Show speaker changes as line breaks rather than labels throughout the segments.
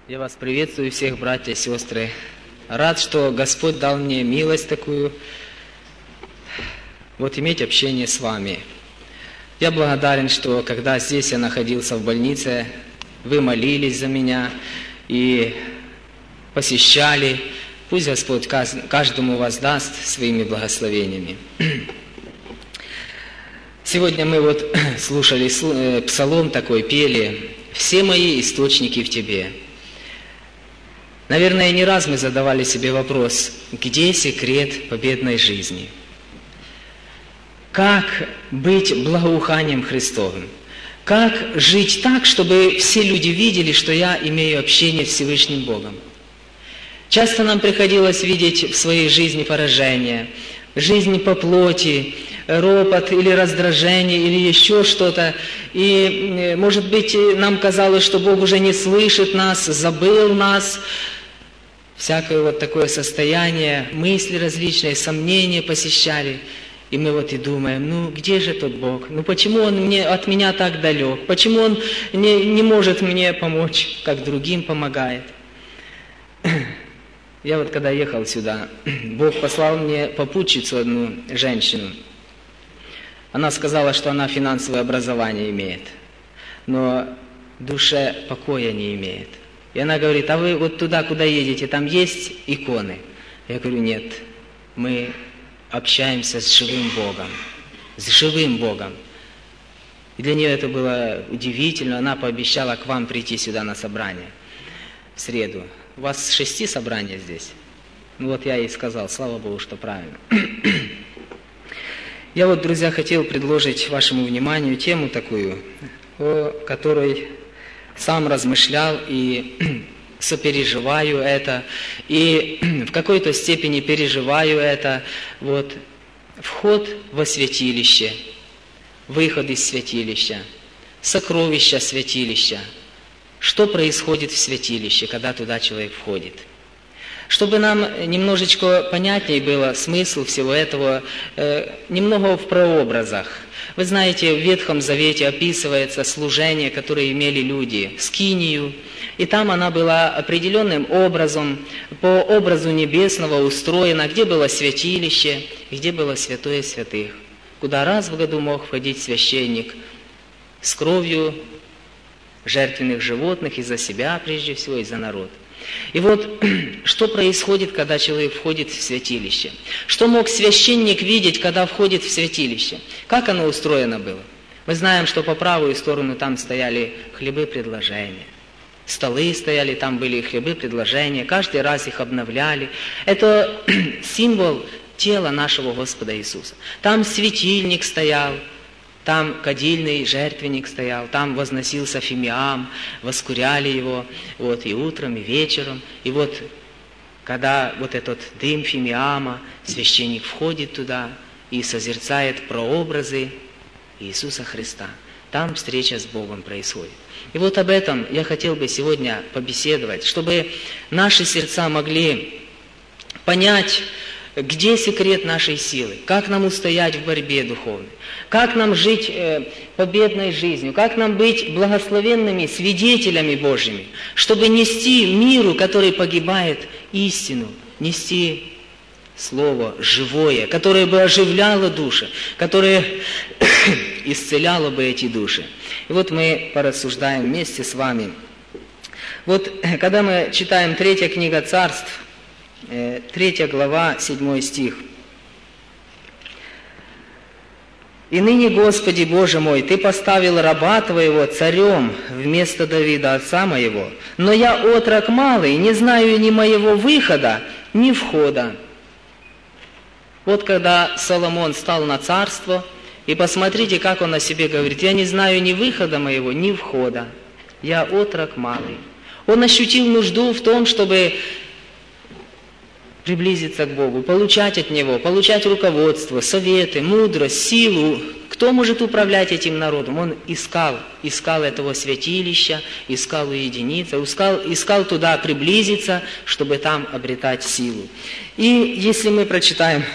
Я вас приветствую всех, братья и сестры. Рад, что Господь дал мне милость такую, иметь общение с вами. Я благодарен, что когда здесь я находился в больнице, вы молились за меня и посещали. Пусть Господь каждому воздаст своими благословениями. Сегодня мы слушали псалом такой, пели «Все мои источники в Тебе». Наверное, не раз мы задавали себе вопрос, где секрет победной жизни? Как быть благоуханием Христовым? Как жить так, чтобы все люди видели, что я имею общение с Всевышним Богом? Часто нам приходилось видеть в своей жизни поражение, жизнь по плоти, ропот или раздражение, или еще что-то. И, может быть, нам казалось, что Бог уже не слышит нас, забыл нас. Всякое такое состояние, мысли различные, сомнения посещали. И мы и думаем, где же тот Бог? Почему Он от меня так далек? Почему Он не может мне помочь, как другим помогает? Я когда ехал сюда, Бог послал мне попутчицу одну женщину. Она сказала, что она финансовое образование имеет, но в душе покоя не имеет. И она говорит, а вы туда, куда едете, там есть иконы? Я говорю, нет, мы общаемся с живым Богом, с живым Богом. И для нее это было удивительно. Она пообещала к вам прийти сюда на собрание в среду. У вас 6 собраний здесь. Я ей сказал, слава Богу, что правильно. Я друзья, хотел предложить вашему вниманию тему такую, о которой сам размышлял и сопереживаю это, и в какой-то степени переживаю это. Вход во святилище, выход из святилища, сокровища святилища. Что происходит в святилище, когда туда человек входит? Чтобы нам немножечко понятнее было смысл всего этого, немного в прообразах. Вы знаете, в Ветхом Завете описывается служение, которое имели люди, скинию, и там она была определенным образом, по образу небесного устроена, где было святилище, где было святое святых, куда раз в году мог входить священник с кровью жертвенных животных и за себя, прежде всего, и за народ. И что происходит, когда человек входит в святилище? Что мог священник видеть, когда входит в святилище? Как оно устроено было? Мы знаем, что по правую сторону там стояли хлебы предложения. Столы стояли, там были хлебы предложения, каждый раз их обновляли. Это символ тела нашего Господа Иисуса. Там светильник стоял, там кадильный жертвенник стоял, там возносился фимиам, воскуряли его и утром, и вечером. И когда этот дым фимиама, священник входит туда и созерцает прообразы Иисуса Христа. Там встреча с Богом происходит. И об этом я хотел бы сегодня побеседовать, чтобы наши сердца могли понять, где секрет нашей силы, как нам устоять в борьбе духовной, как нам жить победной жизнью, как нам быть благословенными свидетелями Божьими, чтобы нести миру, который погибает, истину, нести Слово живое, которое бы оживляло души, которое исцеляло бы эти души. И мы порассуждаем вместе с вами. Когда мы читаем 3 книга Царств, 3 глава, 7 стих. «И ныне, Господи Боже мой, Ты поставил раба Твоего царем вместо Давида, отца моего, но я отрок малый, не знаю ни моего выхода, ни входа». Когда Соломон стал на царство, и посмотрите, как он о себе говорит, «Я не знаю ни выхода моего, ни входа, я отрок малый». Он ощутил нужду в том, чтобы приблизиться к Богу, получать от Него, получать руководство, советы, мудрость, силу. Кто может управлять этим народом? Он искал этого святилища, искал уединиться, искал туда приблизиться, чтобы там обретать силу. И если мы прочитаем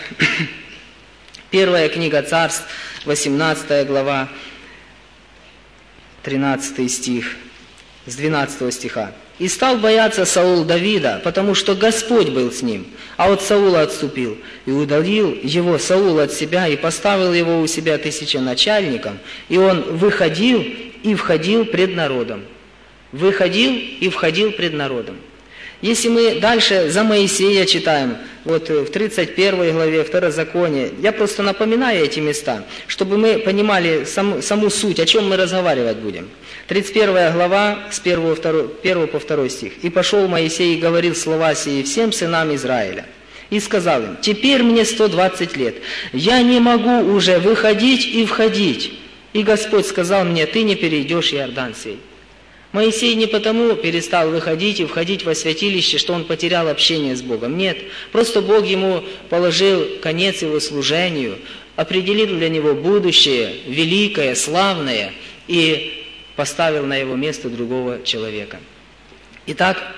1 книга Царств, 18 глава, 13 стих. с 12 стиха. «И стал бояться Саул Давида, потому что Господь был с ним, а от Саула отступил, и удалил его Саул от себя, и поставил его у себя тысяченачальником, и он выходил и входил пред народом». Выходил и входил пред народом. Если мы дальше за Моисея читаем, вот в 31 главе Второзакония, я просто напоминаю эти места, чтобы мы понимали саму суть, о чем мы разговаривать будем. 31 глава, с 1 по 2 стих. «И пошел Моисей и говорил слова сии всем сынам Израиля. И сказал им: теперь мне 120 лет, я не могу уже выходить и входить. И Господь сказал мне: ты не перейдешь Иордан сей». Моисей не потому перестал выходить и входить во святилище, что он потерял общение с Богом. Нет, просто Бог ему положил конец его служению, определил для него будущее, великое, славное, и поставил на его место другого человека. Итак,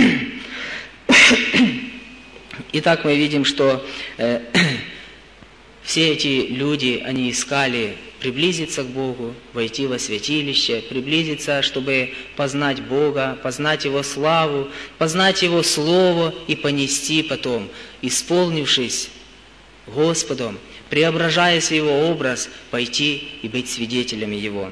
мы видим, что все эти люди, они искали приблизиться к Богу, войти во святилище, приблизиться, чтобы познать Бога, познать Его славу, познать Его Слово и понести потом, исполнившись Господом, преображаясь в Его образ, пойти и быть свидетелями Его.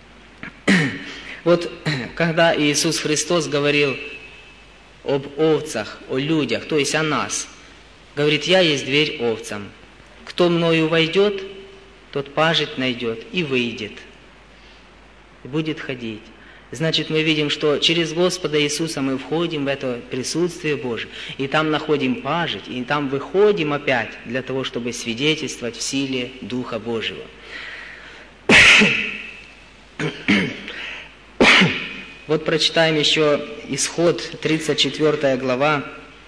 Вот когда Иисус Христос говорил об овцах, о людях, то есть о нас, говорит: «Я есть дверь овцам. Кто мною войдет, тот пажить найдет и выйдет, и будет ходить». Значит, мы видим, что через Господа Иисуса мы входим в это присутствие Божие, и там находим пажить, и там выходим опять для того, чтобы свидетельствовать в силе Духа Божьего. Вот прочитаем еще Исход, 34 глава,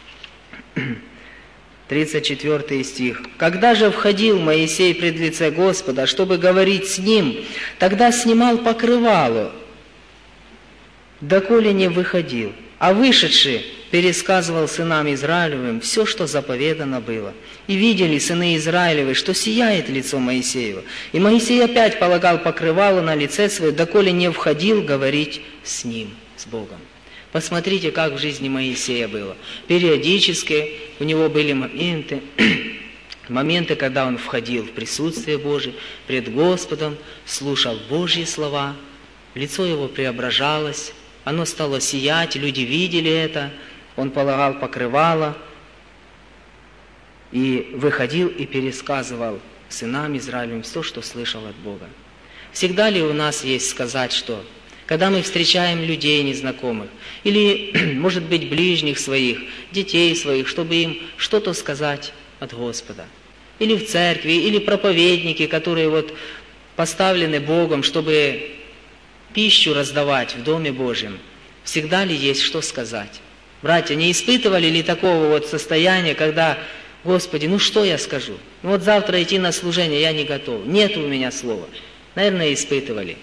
34 стих. «Когда же входил Моисей пред лице Господа, чтобы говорить с ним, тогда снимал покрывало, доколе не выходил, а вышедший пересказывал сынам Израилевым все, что заповедано было. И видели сыны Израилевы, что сияет лицо Моисеева. И Моисей опять полагал покрывало на лице свое, доколе не входил говорить с ним, с Богом». Посмотрите, как в жизни Моисея было. Периодически у него были моменты, когда он входил в присутствие Божие, пред Господом, слушал Божьи слова, лицо его преображалось, оно стало сиять, люди видели это, он полагал покрывало и выходил и пересказывал сынам Израилевым все, что слышал от Бога. Всегда ли у нас есть сказать что? Когда мы встречаем людей незнакомых, или, может быть, ближних своих, детей своих, чтобы им что-то сказать от Господа. Или в церкви, или проповедники, которые вот поставлены Богом, чтобы пищу раздавать в Доме Божьем. Всегда ли есть что сказать? Братья, не испытывали ли такого вот состояния, когда: Господи, ну что я скажу? Ну вот завтра идти на служение, я не готов, нет у меня слова. Наверное, испытывали.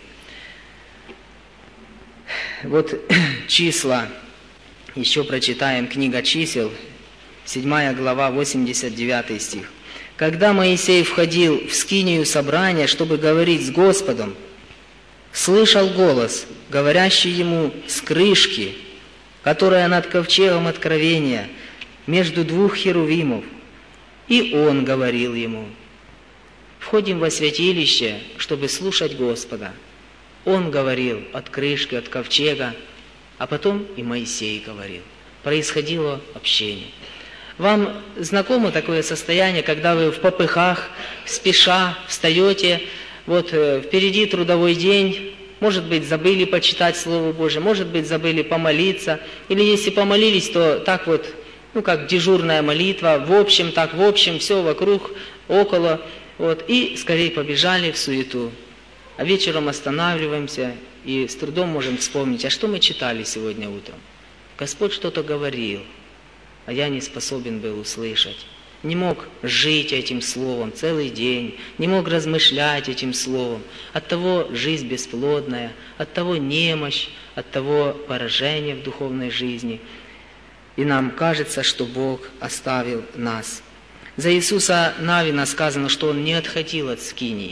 Вот числа, еще прочитаем, книга чисел, 7 глава, 89 стих. «Когда Моисей входил в скинию собрания, чтобы говорить с Господом, слышал голос, говорящий ему с крышки, которая над ковчегом откровения, между двух херувимов, и он говорил ему». Входим во святилище, чтобы слушать Господа. Он говорил от крышки, от ковчега, а потом и Моисей говорил. Происходило общение. Вам знакомо такое состояние, когда вы в попыхах, спеша, встаете, вот впереди трудовой день, может быть, забыли почитать Слово Божие, может быть, забыли помолиться, или если помолились, то так вот, как дежурная молитва, в общем, все вокруг, около, вот, и скорее побежали в суету. А вечером останавливаемся и с трудом можем вспомнить, а что мы читали сегодня утром? Господь что-то говорил, а я не способен был услышать. Не мог жить этим словом целый день, не мог размышлять этим словом. Оттого жизнь бесплодная, оттого немощь, оттого поражение в духовной жизни. И нам кажется, что Бог оставил нас. За Иисуса Навина сказано, что Он не отходил от скинии.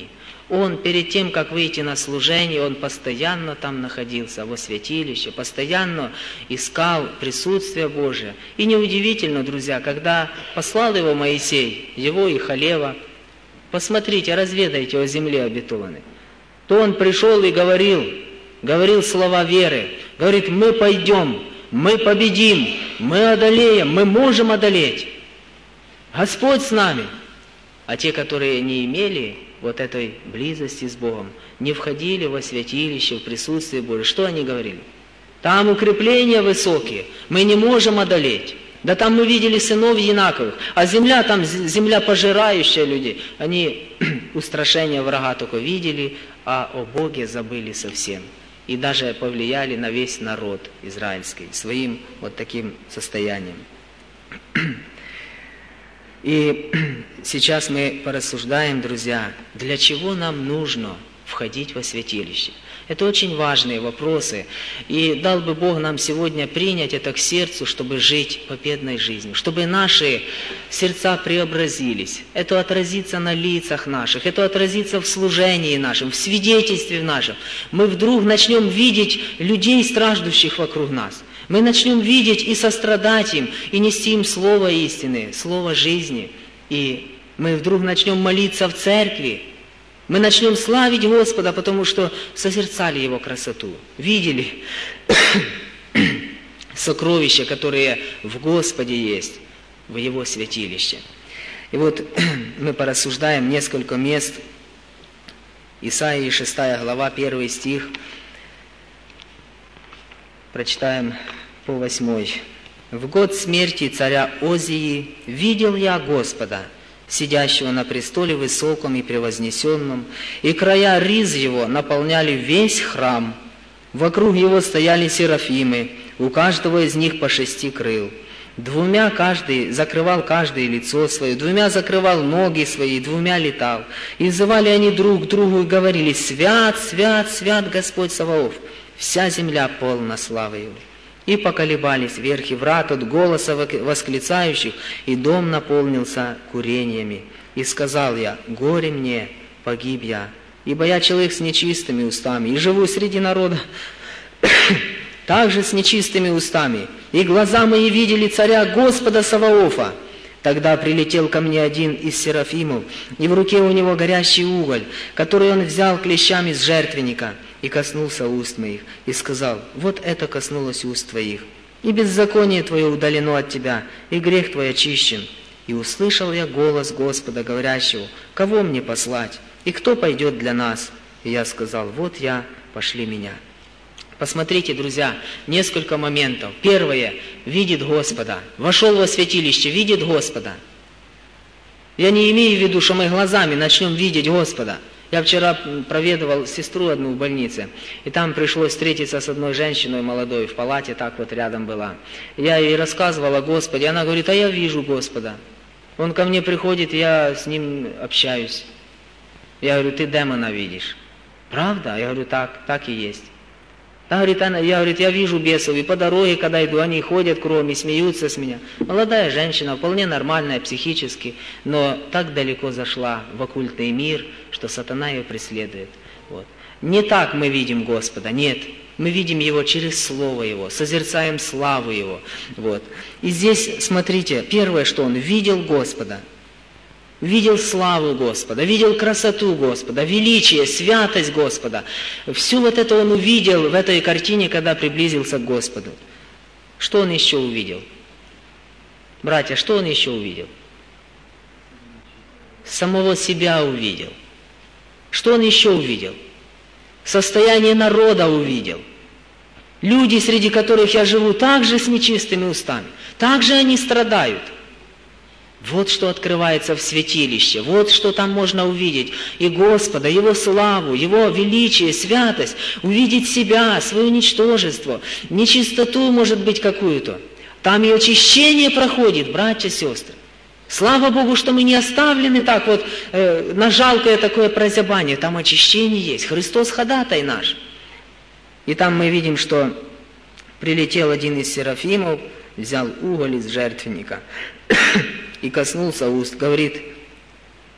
Он перед тем, как выйти на служение, он постоянно там находился, во святилище, постоянно искал присутствие Божие. И неудивительно, друзья, когда послал его Моисей, его и Халева, посмотрите, разведайте о земле обетованной, то он пришел и говорил слова веры, говорит: мы пойдем, мы победим, мы одолеем, мы можем одолеть. Господь с нами. А те, которые не имели вот этой близости с Богом, не входили во святилище, в присутствие Божие, что они говорили? Там укрепления высокие, мы не можем одолеть. Да там мы видели сынов Янаковых, а земля там, земля пожирающая людей. Они устрашение врага только видели, а о Боге забыли совсем. И даже повлияли на весь народ израильский своим вот таким состоянием. И сейчас мы порассуждаем, друзья, для чего нам нужно входить во святилище. Это очень важные вопросы. И дал бы Бог нам сегодня принять это к сердцу, чтобы жить победной жизнью, чтобы наши сердца преобразились. Это отразится на лицах наших, это отразится в служении нашем, в свидетельстве нашем. Мы вдруг начнем видеть людей, страждущих вокруг нас. Мы начнем видеть и сострадать им, и нести им слово истины, слово жизни. И мы вдруг начнем молиться в церкви. Мы начнем славить Господа, потому что созерцали Его красоту, видели сокровища, которые в Господе есть, в Его святилище. И вот мы порассуждаем несколько мест. Исаии 6 глава, 1 стих. Прочитаем по 8. «В год смерти царя Озии видел я Господа, сидящего на престоле высоком и превознесенном, и края риз его наполняли весь храм. Вокруг его стояли серафимы, у каждого из них по 6 крыл. 2 каждый закрывал каждое лицо свое, 2 закрывал ноги свои, 2 летал. И взывали они друг к другу и говорили: «Свят, свят, свят Господь Саваоф, вся земля полна славы Его». И поколебались верхи врат от голоса восклицающих, и дом наполнился курениями. И сказал я: горе мне, погиб я, ибо я человек с нечистыми устами, и живу среди народа также с нечистыми устами, и глаза мои видели царя Господа Саваофа. Тогда прилетел ко мне один из серафимов, и в руке у него горящий уголь, который он взял клещами с жертвенника, и коснулся уст моих, и сказал: вот это коснулось уст твоих, и беззаконие твое удалено от тебя, и грех твой очищен. И услышал я голос Господа, говорящего: кого мне послать, и кто пойдет для нас? И я сказал: вот я, пошли меня. Посмотрите, друзья, несколько моментов. Первое, видит Господа. Вошел во святилище, видит Господа. Я не имею в виду, что мы глазами начнем видеть Господа. Я вчера проведывал сестру одну в больнице, и там пришлось встретиться с одной женщиной молодой, в палате так вот рядом была. Я ей рассказывал о Господе, она говорит: а я вижу Господа. Он ко мне приходит, я с ним общаюсь. Я говорю: ты демона видишь. Правда? Я говорю: так и есть. Я вижу бесов, и по дороге, когда иду, они ходят кругом и смеются с меня. Молодая женщина, вполне нормальная психически, но так далеко зашла в оккультный мир, что сатана ее преследует. Вот. Не так мы видим Господа, нет. Мы видим Его через Слово Его, созерцаем славу Его. Вот. И здесь, смотрите, первое, что он видел Господа. Видел славу Господа, видел красоту Господа, величие, святость Господа. Все вот это он увидел в этой картине, когда приблизился к Господу. Что он еще увидел? Братья, что он еще увидел? Самого себя увидел. Что он еще увидел? Состояние народа увидел. Люди, среди которых я живу, также с нечистыми устами. Также они страдают. Вот что открывается в святилище, вот что там можно увидеть. И Господа, Его славу, Его величие, святость, увидеть себя, свое ничтожество, нечистоту, может быть, какую-то. Там и очищение проходит, братья, сестры. Слава Богу, что мы не оставлены так вот на жалкое такое прозябание. Там очищение есть, Христос ходатай наш. И там мы видим, что прилетел один из серафимов, взял уголь из жертвенника и коснулся уст, говорит: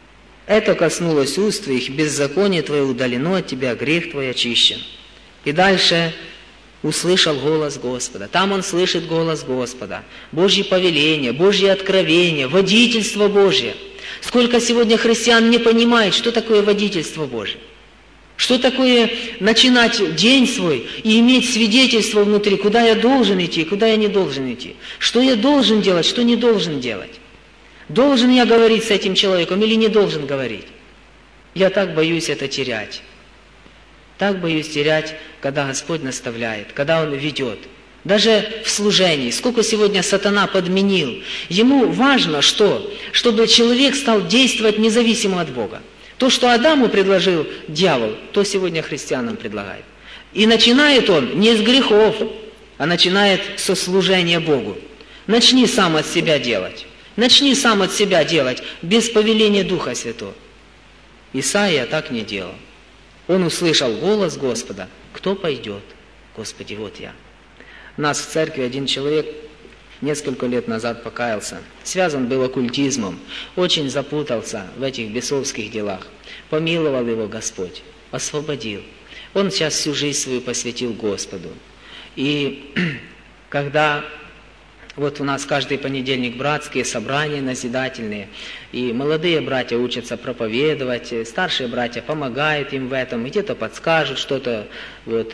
это коснулось уст твоих, беззаконие твое удалено от тебя, грех твой очищен. И дальше услышал голос Господа. Там он слышит голос Господа. Божье повеление, Божье откровение, водительство Божье. Сколько сегодня христиан не понимает, что такое водительство Божье. Что такое начинать день свой и иметь свидетельство внутри, куда я должен идти, куда я не должен идти. Что я должен делать, что не должен делать. Должен я говорить с этим человеком или не должен говорить. Я так боюсь это терять. Так боюсь терять, когда Господь наставляет, когда Он ведет. Даже в служении. Сколько сегодня сатана подменил. Ему важно что? Чтобы человек стал действовать независимо от Бога. То, что Адаму предложил дьявол, то сегодня христианам предлагает. И начинает он не с грехов, а начинает со служения Богу. Начни сам от себя делать. Начни сам от себя делать, без повеления Духа Святого. Исаия так не делал. Он услышал голос Господа. Кто пойдет? Господи, вот я. У нас в церкви один человек несколько лет назад покаялся. Связан был оккультизмом. Очень запутался в этих бесовских делах. Помиловал его Господь. Освободил. Он сейчас всю жизнь свою посвятил Господу. И когда вот у нас каждый понедельник братские собрания назидательные, и молодые братья учатся проповедовать, старшие братья помогают им в этом, где-то подскажут что-то. Вот.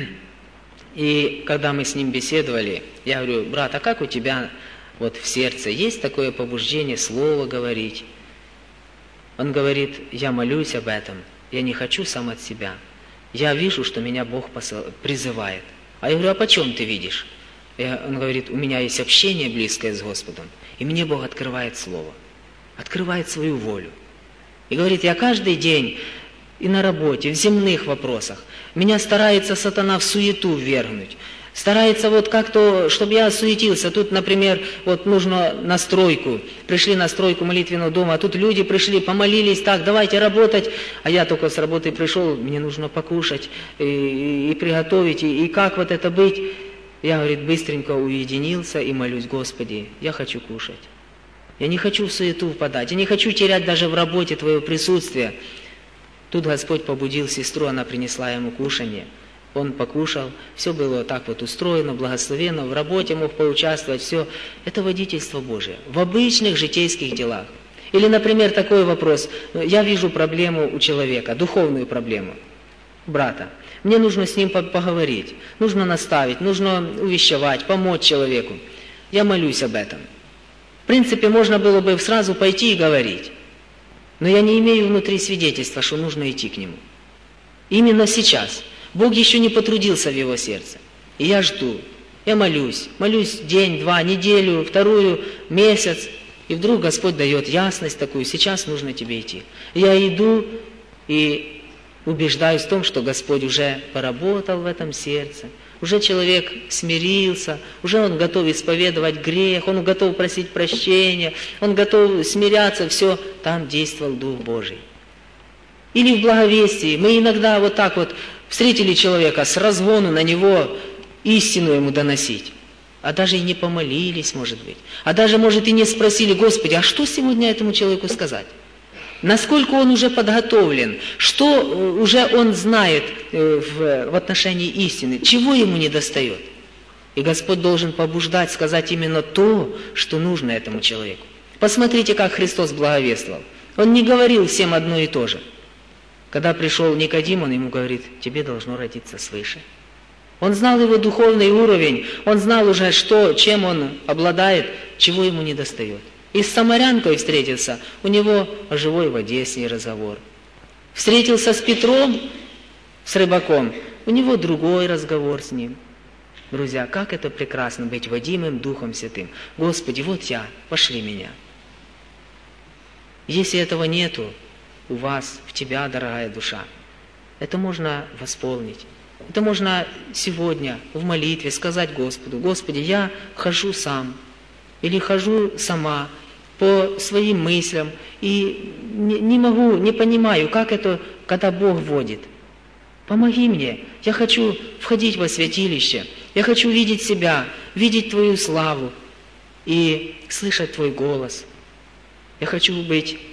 И когда мы с ним беседовали, я говорю: брат, а как у тебя вот в сердце есть такое побуждение слово говорить? Он говорит: я молюсь об этом, я не хочу сам от себя. Я вижу, что меня Бог призывает. А я говорю: а почем ты видишь? Он говорит: у меня есть общение близкое с Господом, и мне Бог открывает Слово, открывает свою волю. И говорит: я каждый день и на работе, в земных вопросах, меня старается сатана в суету ввергнуть. Старается вот как-то, чтобы я суетился. Тут, например, вот нужно на стройку. Пришли на стройку молитвенного дома, а тут люди пришли, помолились, так, давайте работать. А я только с работы пришел, мне нужно покушать и приготовить. И как вот это быть? Я, говорит, быстренько уединился и молюсь: Господи, я хочу кушать. Я не хочу в суету впадать, я не хочу терять даже в работе Твое присутствие. Тут Господь побудил сестру, она принесла ему кушанье. Он покушал, все было так вот устроено, благословенно, в работе мог поучаствовать, все. Это водительство Божие в обычных житейских делах. Или, например, такой вопрос. Я вижу проблему у человека, духовную проблему, брата. Мне нужно с ним поговорить, нужно наставить, нужно увещевать, помочь человеку. Я молюсь об этом. В принципе, можно было бы сразу пойти и говорить. Но я не имею внутри свидетельства, что нужно идти к нему. Именно сейчас. Бог еще не потрудился в его сердце. И я жду. Я молюсь. Молюсь день, два, неделю, вторую, месяц. И вдруг Господь дает ясность такую: сейчас нужно тебе идти. Я иду и убеждаюсь в том, что Господь уже поработал в этом сердце. Уже человек смирился, уже он готов исповедовать грех, он готов просить прощения, он готов смиряться, все, там действовал Дух Божий. Или в благовестии. Мы иногда вот так вот встретили человека, с разгону на него истину ему доносить. А даже и не помолились, может быть. А даже, может, и не спросили: Господи, а что сегодня этому человеку сказать? Насколько он уже подготовлен, что уже он знает в отношении истины, чего ему недостает. И Господь должен побуждать, сказать именно то, что нужно этому человеку. Посмотрите, как Христос благовествовал. Он не говорил всем одно и то же. Когда пришел Никодим, он ему говорит: тебе должно родиться свыше. Он знал его духовный уровень, он знал уже, чем он обладает, чего ему недостает. И с самарянкой встретился, у него о живой воде с ней разговор. Встретился с Петром, с рыбаком, у него другой разговор с ним. Друзья, как это прекрасно быть водимым Духом Святым. Господи, вот я, пошли меня. Если этого нету у вас, в тебя, дорогая душа, это можно восполнить. Это можно сегодня в молитве сказать Господу: Господи, я хожу сам или хожу сама по своим мыслям и не могу, не понимаю, как это, когда Бог водит. Помоги мне, я хочу входить во святилище, я хочу видеть себя, видеть Твою славу и слышать Твой голос. Я хочу быть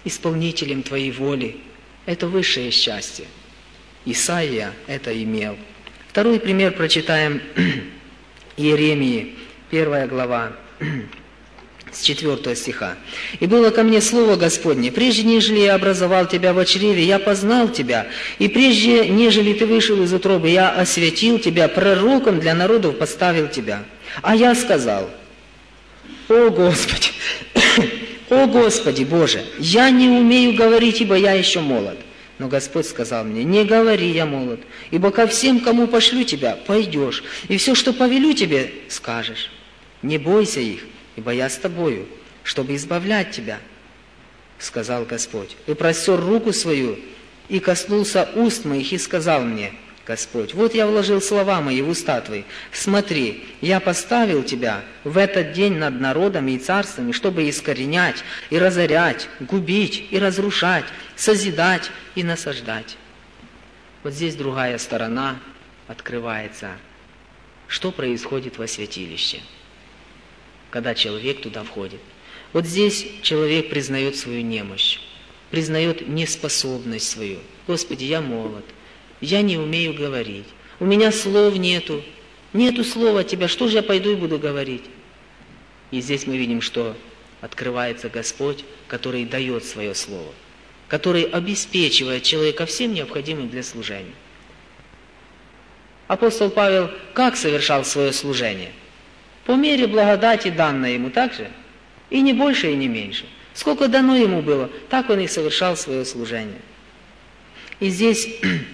исполнителем Твоей воли. Это высшее счастье. Исаия это имел. Второй пример прочитаем Иеремии, 1 глава, с 4 стиха. «И было ко мне слово Господне, прежде нежели я образовал тебя в чреве, я познал тебя, и прежде нежели ты вышел из утробы, я осветил тебя, пророком для народов поставил тебя. А я сказал: о Господи, о Господи Боже, я не умею говорить, ибо я еще молод. Но Господь сказал мне: не говори, я молод, ибо ко всем, кому пошлю тебя, пойдешь, и все, что повелю тебе, скажешь. Не бойся их, ибо я с тобою, чтобы избавлять тебя, сказал Господь. И простер руку свою, и коснулся уст моих, и сказал мне Господь: вот я вложил слова мои в уста твои. Смотри, я поставил тебя в этот день над народами и царствами, чтобы искоренять и разорять, губить и разрушать, созидать и насаждать». Вот здесь другая сторона открывается. Что происходит во святилище, когда человек туда входит? Вот здесь человек признает свою немощь, признает неспособность свою. Господи, я молод, я не умею говорить, у меня слов нету слова от Тебя, что же я пойду и буду говорить? И здесь мы видим, что открывается Господь, который дает свое слово, который обеспечивает человека всем необходимым для служения. Апостол Павел как совершал свое служение? По мере благодати, данной ему, так же? И не больше, и не меньше. Сколько дано ему было, так он и совершал свое служение. И здесь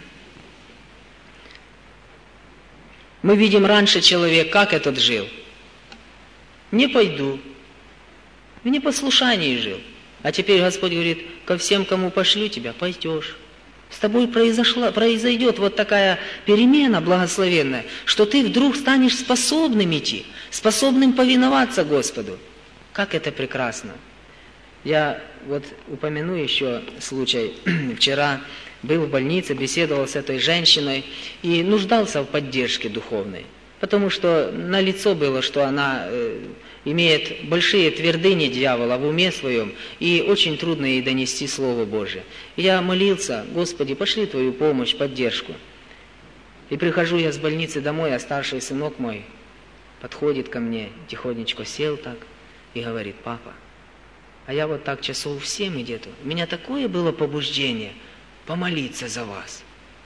мы видим раньше человек, как этот жил. Не пойду. В непослушании жил. А теперь Господь говорит: ко всем, кому пошлю тебя, пойдешь. С тобой произойдет вот такая перемена благословенная, что ты вдруг станешь способным идти, способным повиноваться Господу. Как это прекрасно! Я вот упомяну еще случай. Вчера был в больнице, беседовал с этой женщиной и нуждался в поддержке духовной, потому что налицо было, что она имеет большие твердыни дьявола в уме своем, и очень трудно ей донести Слово Божие. И я молился: Господи, пошли Твою помощь, поддержку. И прихожу я с больницы домой, а старший сынок мой подходит ко мне, тихонечко сел так и говорит: папа, а я вот так часов в 7 где-то, у меня такое было побуждение помолиться за вас,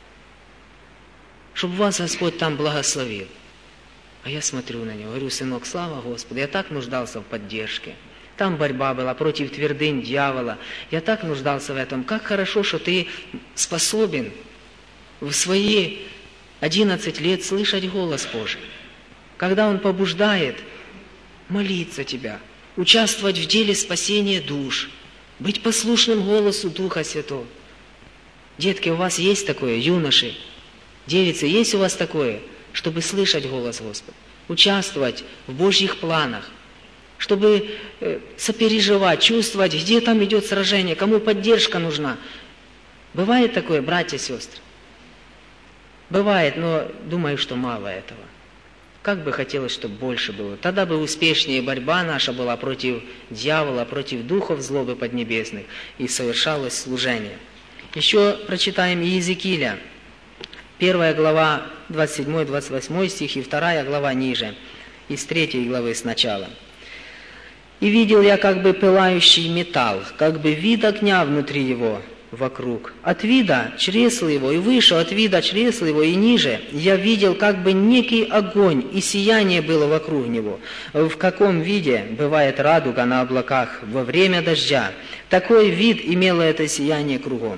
чтобы вас Господь там благословил. А я смотрю на него, говорю: сынок, слава Господу, я так нуждался в поддержке. Там борьба была против твердынь дьявола. Я так нуждался в этом. Как хорошо, что ты способен в свои 11 лет слышать голос Божий. Когда Он побуждает молиться тебя, участвовать в деле спасения душ, быть послушным голосу Духа Святого. Детки, у вас есть такое, юноши, девицы, есть у вас такое, чтобы слышать голос Господа, участвовать в Божьих планах, чтобы сопереживать, чувствовать, где там идет сражение, кому поддержка нужна. Бывает такое, братья и сестры? Бывает, но думаю, что мало этого. Как бы хотелось, чтобы больше было. Тогда бы успешнее борьба наша была против дьявола, против духов злобы поднебесных, и совершалось служение. Еще прочитаем Иезекииля, 1 глава, 27-28 стих, и 2 глава ниже, из 3 главы сначала. «И видел я как бы пылающий металл, как бы вид огня внутри его, вокруг. От вида чресла его, и выше от вида чресла его, и ниже я видел как бы некий огонь, и сияние было вокруг него. В каком виде бывает радуга на облаках во время дождя, такой вид имело это сияние кругом.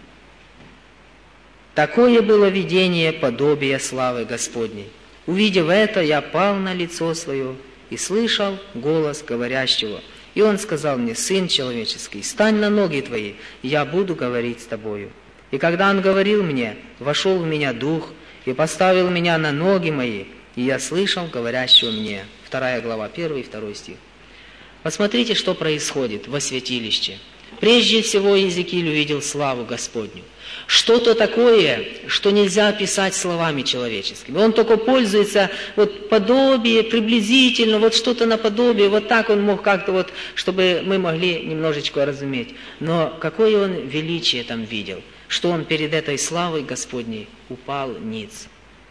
Такое было видение подобия славы Господней. Увидев это, я пал на лицо свое и слышал голос говорящего. И он сказал мне: сын человеческий, стань на ноги твои, я буду говорить с тобою. И когда он говорил мне, вошел в меня дух и поставил меня на ноги мои, и я слышал говорящего мне». 2 глава, 1 и 2 стих. Посмотрите, что происходит во святилище. Прежде всего Иезекииль увидел славу Господню. Что-то такое, что нельзя описать словами человеческими. Он только пользуется вот подобие, приблизительно, вот что-то наподобие, вот так он мог как-то вот, чтобы мы могли немножечко разуметь. Но какое он величие там видел, что он перед этой славой Господней упал ниц.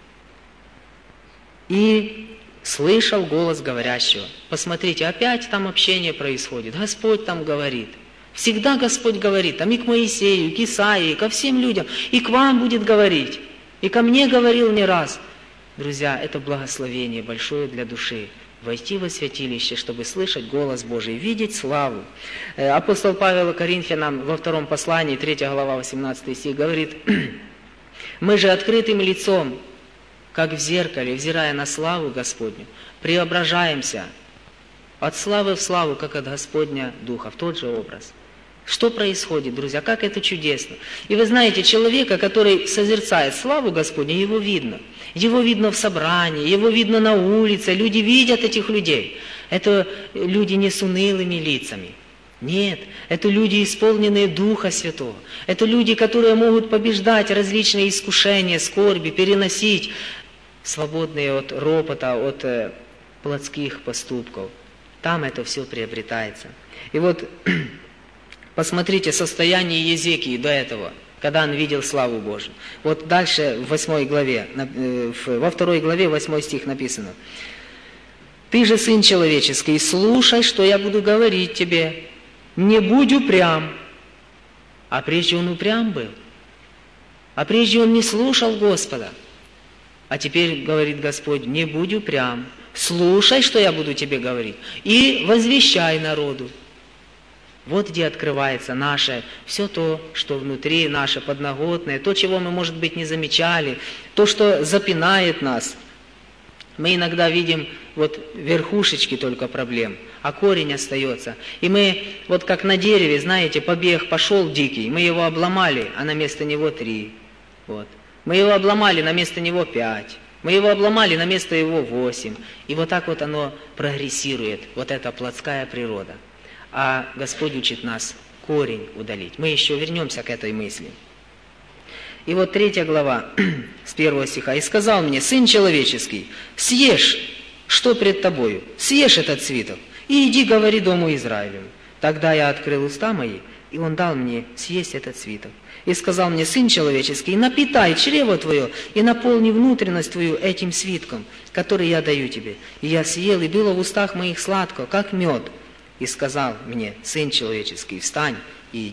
И слышал голос говорящего. Посмотрите, опять там общение происходит, Господь там говорит. Всегда Господь говорит, там и к Моисею, и к Исаии, и ко всем людям, и к вам будет говорить, и ко мне говорил не раз. Друзья, это благословение большое для души, войти во святилище, чтобы слышать голос Божий, видеть славу. Апостол Павел Коринфянам во 2 послании, 3 глава, 18 стих, говорит, «Мы же открытым лицом, как в зеркале, взирая на славу Господню, преображаемся от славы в славу, как от Господня Духа», в тот же образ. Что происходит, друзья? Как это чудесно! И вы знаете, человека, который созерцает славу Господню, его видно. Его видно в собрании, его видно на улице, люди видят этих людей. Это люди не с унылыми лицами. Нет, это люди, исполненные Духа Святого. Это люди, которые могут побеждать различные искушения, скорби, переносить, свободные от ропота, от плотских поступков. Там это все приобретается. И вот посмотрите состояние Иезекии до этого, когда он видел славу Божию. Вот дальше в 8 главе, во 2 главе 8 стих написано. «Ты же, сын человеческий, слушай, что я буду говорить тебе, не будь упрям». А прежде он упрям был. А прежде он не слушал Господа. А теперь говорит Господь, не будь упрям. Слушай, что я буду тебе говорить, и возвещай народу. Вот где открывается наше, все то, что внутри, наше подноготное, то, чего мы, может быть, не замечали, то, что запинает нас. Мы иногда видим вот верхушечки только проблем, а корень остается. И мы, вот как на дереве, знаете, побег пошел дикий, мы его обломали, а на место него 3. Вот. Мы его обломали, на место него 5. Мы его обломали, на место его 8. И вот так вот оно прогрессирует, вот эта плотская природа. А Господь учит нас корень удалить. Мы еще вернемся к этой мысли. И вот 3 глава, с 1 стиха. «И сказал мне, сын человеческий, съешь, что пред тобою, съешь этот свиток, и иди говори дому Израилеву. Тогда я открыл уста мои, и он дал мне съесть этот свиток. И сказал мне, сын человеческий, напитай чрево твое и наполни внутренность твою этим свитком, который я даю тебе. И я съел, и было в устах моих сладко, как мед. И сказал мне, сын человеческий, встань и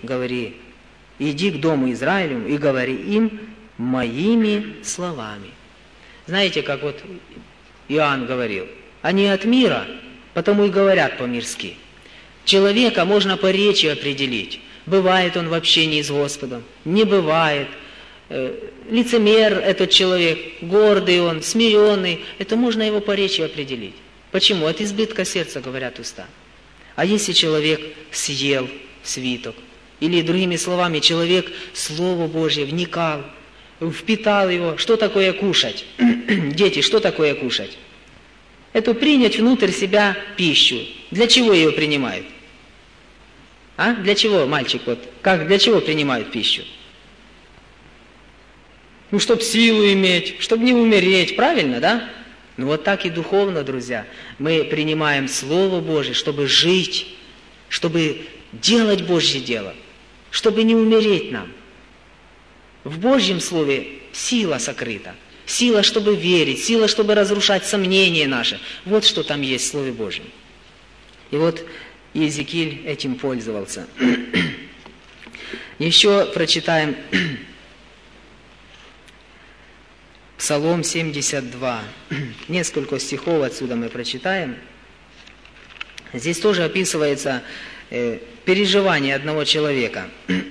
иди к дому Израилеву и говори им моими словами». Знаете, как вот Иоанн говорил, они от мира, потому и говорят по-мирски. Человека можно по речи определить. Бывает он в общении с Господом, не бывает. Лицемер этот человек, гордый он, смиренный. Это можно его по речи определить. Почему? От избытка сердца, говорят уста. А если человек съел свиток, или другими словами, человек Слово Божье вникал, впитал его, что такое кушать? Дети, что такое кушать? Это принять внутрь себя пищу. Для чего ее принимают? А? Для чего, мальчик, вот, для чего принимают пищу? Чтобы силу иметь, чтобы не умереть, правильно, да? Ну вот так и духовно, друзья. Мы принимаем Слово Божие, чтобы жить, чтобы делать Божье дело, чтобы не умереть нам. В Божьем Слове сила сокрыта. Сила, чтобы верить, сила, чтобы разрушать сомнения наши. Вот что там есть в Слове Божьем. И вот Иезекииль этим пользовался. Еще прочитаем Псалом 72. Несколько стихов отсюда мы прочитаем. Здесь тоже описывается переживание одного человека.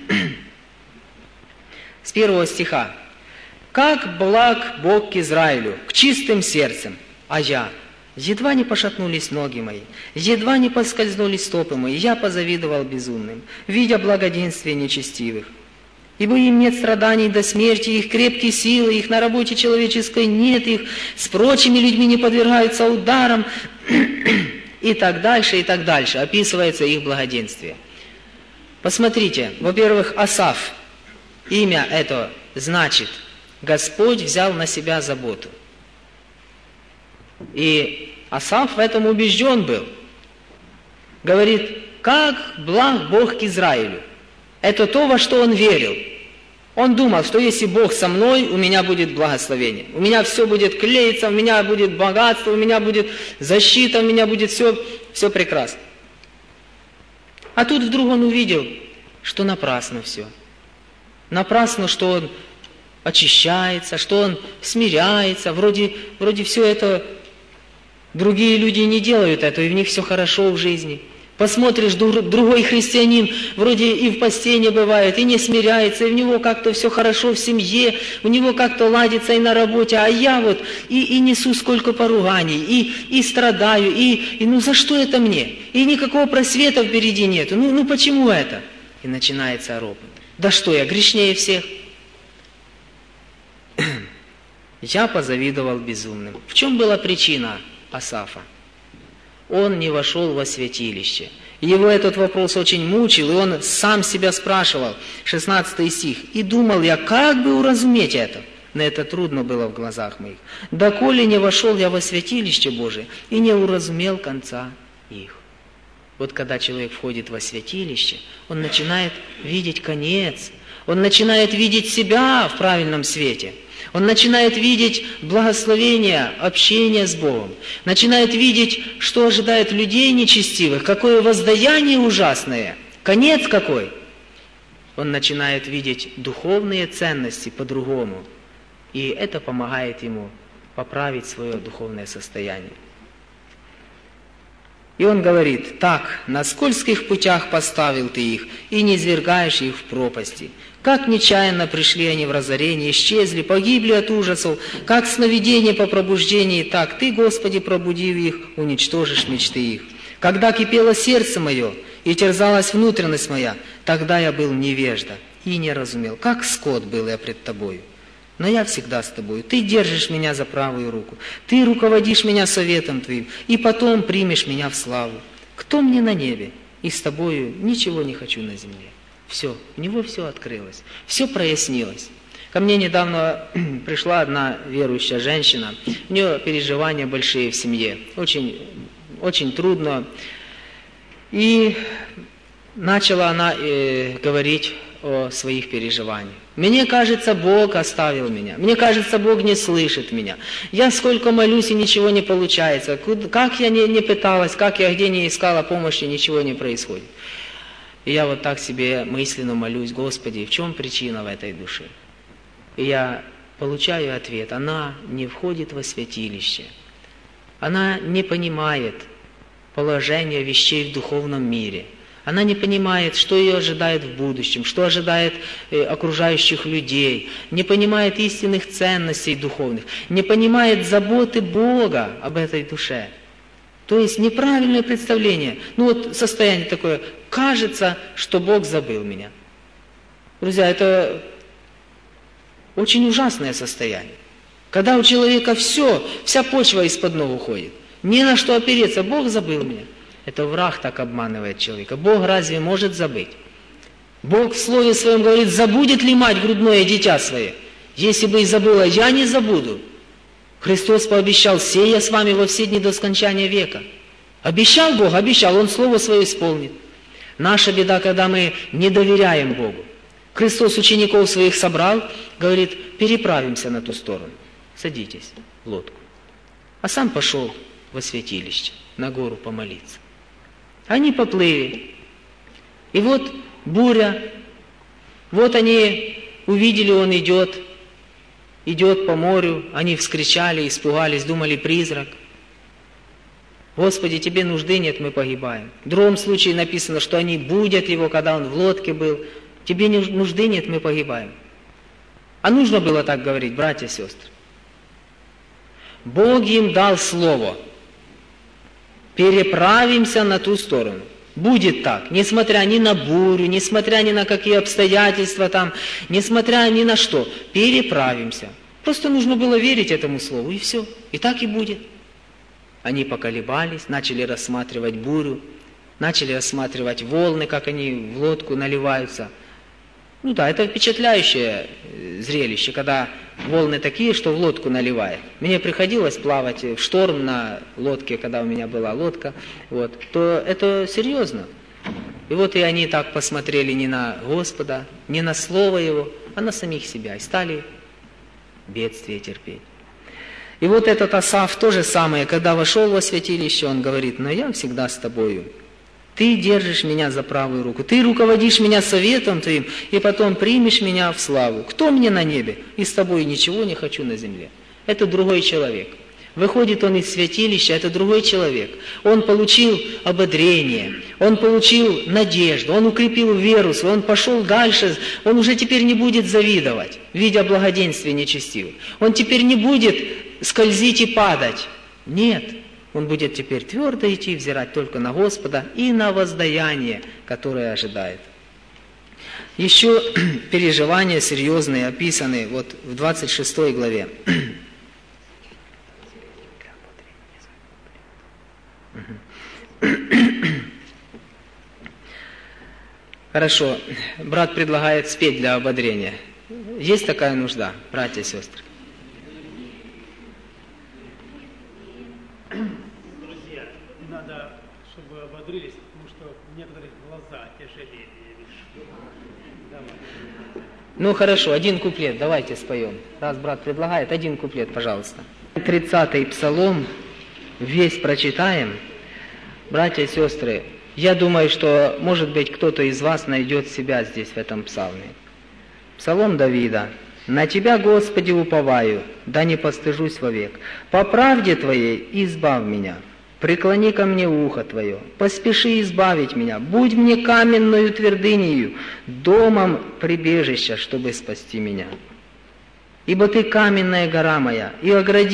С 1 стиха. «Как благ Бог к Израилю, к чистым сердцем, а я, едва не пошатнулись ноги мои, едва не поскользнулись стопы мои, я позавидовал безумным, видя благоденствие нечестивых. Ибо им нет страданий до смерти, их крепкие силы, их на работе человеческой нет, их с прочими людьми не подвергаются ударам». И так дальше, описывается их благоденствие. Посмотрите, во-первых, Асаф. Имя это значит «Господь взял на себя заботу». И Асаф в этом убежден был. Говорит, как благ Бог к Израилю. Это то, во что он верил. Он думал, что если Бог со мной, у меня будет благословение. У меня все будет клеиться, у меня будет богатство, у меня будет защита, у меня будет все прекрасно. А тут вдруг он увидел, что напрасно все. Напрасно, что он очищается, что он смиряется. Вроде все это другие люди не делают это, и в них все хорошо в жизни. Посмотришь, другой христианин вроде и в посте не бывает, и не смиряется, и у него как-то все хорошо в семье, у него как-то ладится и на работе, а я вот и несу сколько поруганий, и страдаю, и ну за что это мне? И никакого просвета впереди нету, ну почему это? И начинается ропот. Да что, я грешнее всех? Я позавидовал безумным. В чем была причина Асафа? Он не вошел во святилище. Его этот вопрос очень мучил, и он сам себя спрашивал, 16 стих, «И думал я, как бы уразуметь это?» Но это трудно было в глазах моих. «Доколе не вошел я во святилище Божие, и не уразумел конца их». Вот когда человек входит во святилище, он начинает видеть конец, он начинает видеть себя в правильном свете. Он начинает видеть благословение, общение с Богом. Начинает видеть, что ожидает людей нечестивых, какое воздаяние ужасное, конец какой. Он начинает видеть духовные ценности по-другому. И это помогает ему поправить свое духовное состояние. И он говорит, так, на скользких путях поставил ты их, и не извергаешь их в пропасти. Как нечаянно пришли они в разорение, исчезли, погибли от ужасов, как сновидение по пробуждении, так ты, Господи, пробудив их, уничтожишь мечты их. Когда кипело сердце мое и терзалась внутренность моя, тогда я был невежда и не разумел, как скот был я пред тобою. Но я всегда с тобою, ты держишь меня за правую руку, ты руководишь меня советом твоим, и потом примешь меня в славу. Кто мне на небе? И с тобою ничего не хочу на земле. Все, у него все открылось, все прояснилось. Ко мне недавно пришла одна верующая женщина, у нее переживания большие в семье, очень, очень трудно. И начала она говорить о своих переживаниях. Мне кажется, Бог оставил меня. Мне кажется, Бог не слышит меня. Я сколько молюсь, и ничего не получается. Как я не пыталась, как я где не искала помощи, ничего не происходит. И я вот так себе мысленно молюсь, Господи, в чем причина в этой душе? И я получаю ответ, она не входит во святилище. Она не понимает положение вещей в духовном мире. Она не понимает, что ее ожидает в будущем, что ожидает окружающих людей, не понимает истинных ценностей духовных, не понимает заботы Бога об этой душе. То есть неправильное представление. Ну вот состояние такое, кажется, что Бог забыл меня. Друзья, это очень ужасное состояние. Когда у человека вся почва из-под ног уходит, ни на что опереться, Бог забыл меня. Это враг так обманывает человека. Бог разве может забыть? Бог в Слове Своем говорит, забудет ли мать грудное дитя свое? Если бы и забыла, я не забуду. Христос пообещал, сей я с вами во все дни до скончания века. Обещал Бог, обещал, Он Слово Свое исполнит. Наша беда, когда мы не доверяем Богу. Христос учеников своих собрал, говорит, переправимся на ту сторону. Садитесь в лодку. А сам пошел во святилище, на гору помолиться. Они поплыли. И вот буря. Вот они увидели, он идет по морю. Они вскричали, испугались, думали, призрак. Господи, тебе нужды нет, мы погибаем. В другом случае написано, что они будят его, когда он в лодке был. Тебе нужды нет, мы погибаем. А нужно было так говорить, братья и сестры. Бог им дал слово. Переправимся на ту сторону. Будет так, несмотря ни на бурю, несмотря ни на какие обстоятельства там, несмотря ни на что. Переправимся. Просто нужно было верить этому слову, и все. И так и будет. Они поколебались, начали рассматривать бурю. начали рассматривать волны, как они в лодку наливаются. Ну да, это впечатляющее зрелище, когда волны такие, что в лодку наливает. Мне приходилось плавать в шторм на лодке, когда у меня была лодка, вот, то это серьезно. И вот и они так посмотрели не на Господа, не на Слово Его, а на самих себя, и стали бедствие терпеть. И вот этот Асаф то же самое, когда вошел во святилище, он говорит: но я всегда с тобою. Ты держишь меня за правую руку, ты руководишь меня советом твоим, и потом примешь меня в славу. Кто мне на небе? И с тобой ничего не хочу на земле. Это другой человек. Выходит он из святилища, это другой человек. Он получил ободрение, он получил надежду, он укрепил веру свою, он пошел дальше, он уже теперь не будет завидовать, видя благоденствие нечестивых. Он теперь не будет скользить и падать. Нет. Он будет теперь твердо идти, взирать только на Господа и на воздаяние, которое ожидает. Еще переживания серьезные описаны вот в 26 главе. Хорошо, брат предлагает спеть для ободрения. Есть такая нужда, братья и сестры?
Друзья, надо, чтобы ободрились, потому что у некоторых глаза тяжелее. Давай.
Ну хорошо, один куплет давайте споем. Раз брат предлагает, один куплет, пожалуйста. 30-й псалом весь прочитаем. Братья и сестры, я думаю, что, может быть, кто-то из вас найдет себя здесь, в этом псалме. Псалом Давида. «На Тебя, Господи, уповаю, да не постыжусь вовек. По правде Твоей избавь меня, преклони ко мне ухо Твое, поспеши избавить меня, будь мне каменною твердынею, домом прибежища, чтобы спасти меня. Ибо Ты каменная гора моя, и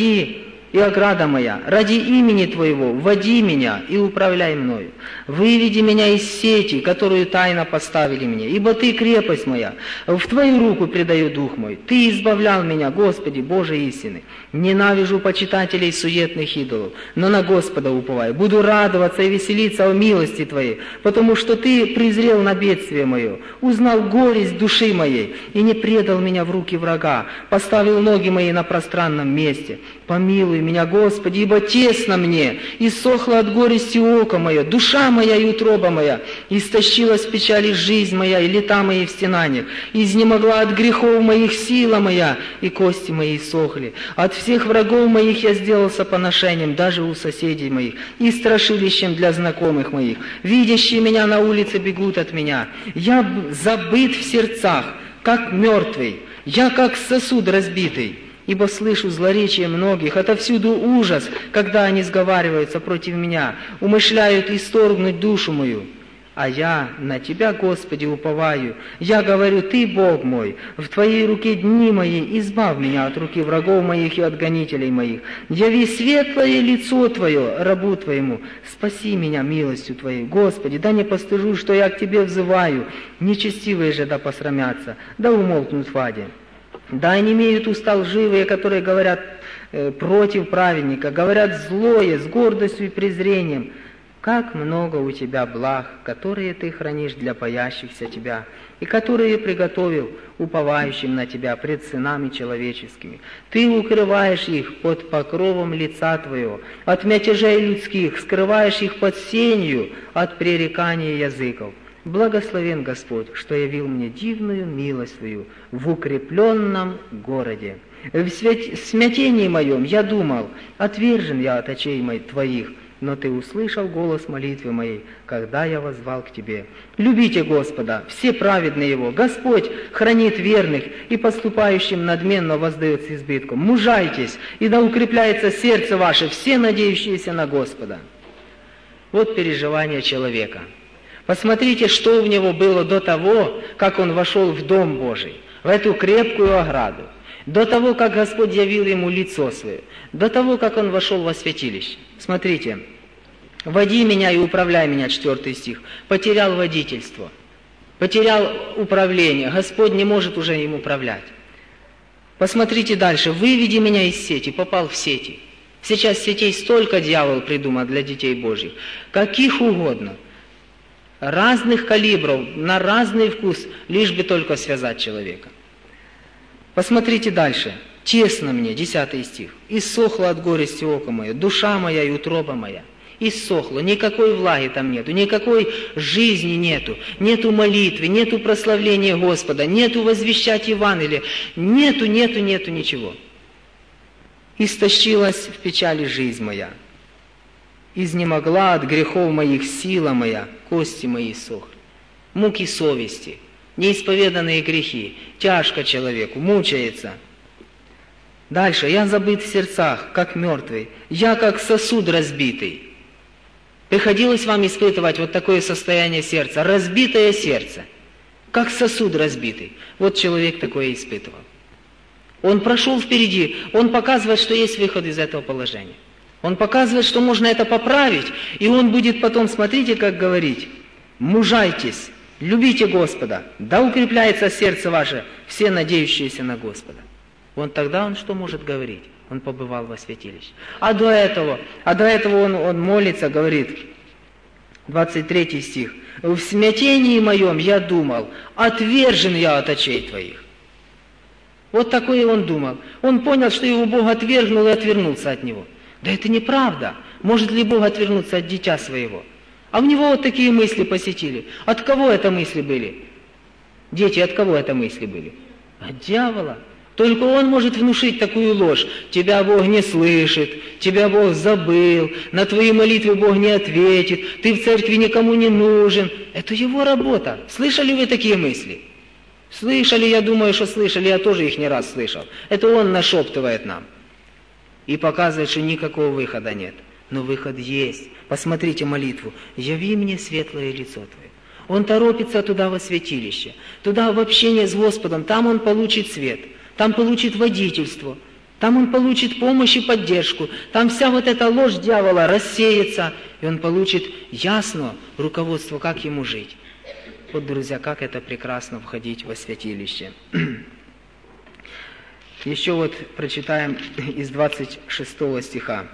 ограда моя, ради имени Твоего вводи меня и управляй мною. Выведи меня из сети, которую тайно поставили мне, ибо Ты крепость моя, в Твою руку предаю дух мой. Ты избавлял меня, Господи, Боже истины. Ненавижу почитателей суетных идолов, но на Господа уповаю. Буду радоваться и веселиться о милости Твоей, потому что Ты презрел на бедствие мое, узнал горесть души моей и не предал меня в руки врага, поставил ноги мои на пространном месте. Помилуй меня, Господи, ибо тесно мне, и сохло от горести око мое, душа моя и утроба моя, истощилась в печали жизнь моя, и лета мои в стенаниях, изнемогла от грехов моих сила моя, и кости мои сохли. От всех врагов моих я сделался поношением, даже у соседей моих, и страшилищем для знакомых моих. Видящие меня на улице бегут от меня. Я забыт в сердцах, как мертвый, я как сосуд разбитый. Ибо слышу злоречие многих, отовсюду ужас, когда они сговариваются против меня, умышляют исторгнуть душу мою. А я на Тебя, Господи, уповаю. Я говорю: Ты, Бог мой, в Твоей руке дни мои, избавь меня от руки врагов моих и от гонителей моих. Яви светлое лицо Твое, рабу Твоему, спаси меня милостью Твоей. Господи, да не постыжу, что я к Тебе взываю, нечестивые же да посрамятся, да умолкнут в аде. Да не имеют уста лживые, которые говорят против праведника, говорят злое, с гордостью и презрением. Как много у Тебя благ, которые Ты хранишь для боящихся Тебя, и которые приготовил уповающим на Тебя пред сынами человеческими. Ты укрываешь их под покровом лица Твоего, от мятежей людских, скрываешь их под сенью от пререкания языков. Благословен Господь, что явил мне дивную милость Твою в укрепленном городе. В смятении моем я думал: отвержен я от очей моих Твоих, но Ты услышал голос молитвы моей, когда я воззвал к Тебе. Любите Господа, все праведные Его. Господь хранит верных, и поступающим надменно воздает с избытком. Мужайтесь, и да укрепляется сердце ваше, все надеющиеся на Господа. Вот переживание человека. Посмотрите, что у него было до того, как он вошел в Дом Божий, в эту крепкую ограду, до того, как Господь явил ему лицо свое, до того, как он вошел во святилище. Смотрите, «Води меня и управляй меня», 4 стих, потерял водительство, потерял управление, Господь не может уже им управлять. Посмотрите дальше, «Выведи меня из сети», попал в сети. Сейчас сетей столько дьявол придумал для детей Божьих, каких угодно. разных калибров, на разный вкус, лишь бы только связать человека. Посмотрите дальше. «Тесно мне», 10 стих, «иссохло от горести око мое, душа моя и утроба моя». Иссохло, никакой влаги там нету, никакой жизни нету, нету молитвы, нету прославления Господа, нету возвещать Евангелие, нету ничего. «Истощилась в печали жизнь моя, изнемогла от грехов моих сила моя, кости мои сохли». Муки совести, неисповеданные грехи, тяжко человеку, мучается. Дальше. «Я забыт в сердцах, как мертвый, я как сосуд разбитый». Приходилось вам испытывать вот такое состояние сердца, разбитое сердце, как сосуд разбитый. Вот человек такое испытывал. Он прошел впереди, он показывает, что есть выход из этого положения. Он показывает, что можно это поправить, и он будет потом, смотрите, как говорить: «Мужайтесь, любите Господа, да укрепляется сердце ваше, все надеющиеся на Господа». Вот тогда он что может говорить? Он побывал во святилище. А до этого он молится, говорит, 23 стих, «В смятении моем я думал, отвержен я от очей твоих». Вот такое он думал. Он понял, что его Бог отвергнул и отвернулся от него. Да это неправда. Может ли Бог отвернуться от дитя своего? А в него вот такие мысли посетили. От кого это мысли были? Дети, от кого это мысли были? От дьявола. Только он может внушить такую ложь. Тебя Бог не слышит, тебя Бог забыл, на твои молитвы Бог не ответит, ты в церкви никому не нужен. Это его работа. Слышали вы такие мысли? Слышали, я думаю, что слышали, я тоже их не раз слышал. Это он нашептывает нам и показывает, что никакого выхода нет. Но выход есть. Посмотрите молитву. «Яви мне светлое лицо Твое». Он торопится туда во святилище, туда в общение с Господом, там он получит свет. Там получит водительство, там он получит помощь и поддержку, там вся вот эта ложь дьявола рассеется, и он получит ясно руководство, как ему жить. Вот, друзья, как это прекрасно входить во святилище. Еще вот прочитаем из 26 стиха,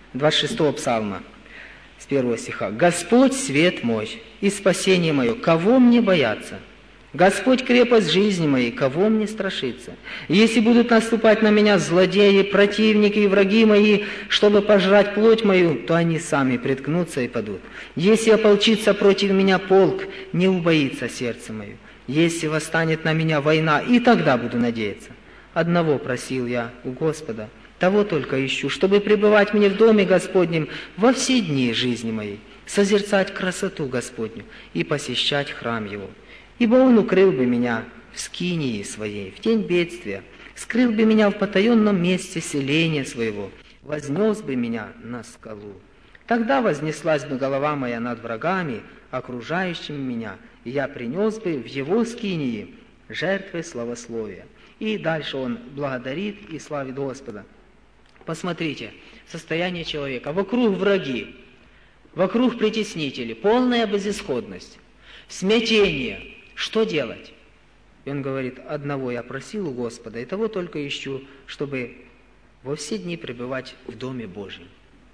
26 псалма, с 1 стиха. «Господь свет мой и спасение мое, кого мне бояться? Господь крепость жизни моей, кого мне страшиться? Если будут наступать на меня злодеи, противники и враги мои, чтобы пожрать плоть мою, то они сами приткнутся и падут. Если ополчится против меня полк, не убоится сердце мое. Если восстанет на меня война, и тогда буду надеяться. Одного просил я у Господа, того только ищу, чтобы пребывать мне в доме Господнем во все дни жизни моей, созерцать красоту Господню и посещать храм Его. Ибо Он укрыл бы меня в скинии своей, в день бедствия, скрыл бы меня в потаенном месте селения своего, вознес бы меня на скалу. Тогда вознеслась бы голова моя над врагами, окружающими меня, и я принес бы в Его скинии жертвы славословия». И дальше он благодарит и славит Господа. Посмотрите, состояние человека. Вокруг враги, вокруг притеснители, полная безысходность, смятение. Что делать? И он говорит: одного я просил у Господа, и того только ищу, чтобы во все дни пребывать в Доме Божьем.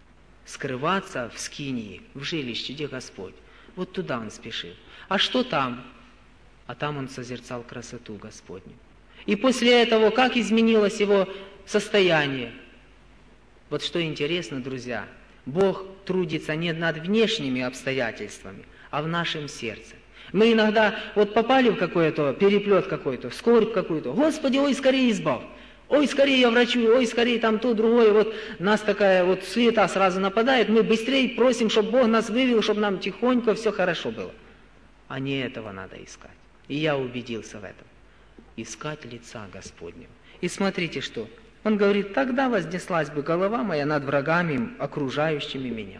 Скрываться в скинии, в жилище, где Господь. Вот туда он спешил. А что там? А там он созерцал красоту Господню. И после этого, как изменилось его состояние? Вот что интересно, друзья, Бог трудится не над внешними обстоятельствами, а в нашем сердце. Мы иногда вот попали в какой-то переплет какой-то, в скорбь какую-то. Господи, ой, скорее избавь. Ой, скорее я врачу, ой, скорее там то, другое. Вот нас такая вот суета сразу нападает. Мы быстрее просим, чтобы Бог нас вывел, чтобы нам тихонько все хорошо было. А не этого надо искать. И я убедился в этом. Искать лица Господнего. И смотрите, что. Он говорит: тогда вознеслась бы голова моя над врагами, окружающими меня.